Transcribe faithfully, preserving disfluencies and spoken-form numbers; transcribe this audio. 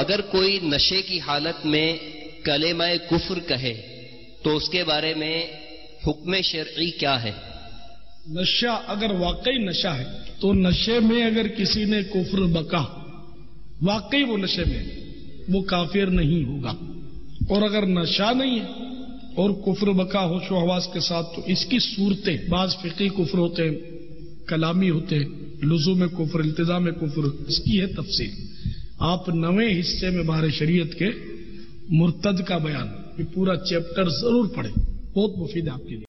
अगर कोई नशे की हालत में कलेमाए कुफ्र कहे तो उसके बारे में हुक्म शरई क्या है? नशा अगर वाकई नशा है तो नशे में अगर किसी ने कुफ्र बका, वाकई वो नशे में, वो काफिर नहीं होगा। और अगर नशा नहीं है और कुफ्र बका होशो हवास के साथ, तो इसकी सूरतें, बाज फिकी कुफ्र होते हैं, कलामी होते हैं, लुज़ूम में कुफ्र, इल्तिज़ाम में कुफ्र, इसकी है तफसील। आप नवे हिस्से में बाहर शरीयत के मुर्तद का बयान, ये पूरा चैप्टर जरूर पढ़ें, बहुत मुफीद है आपके लिए।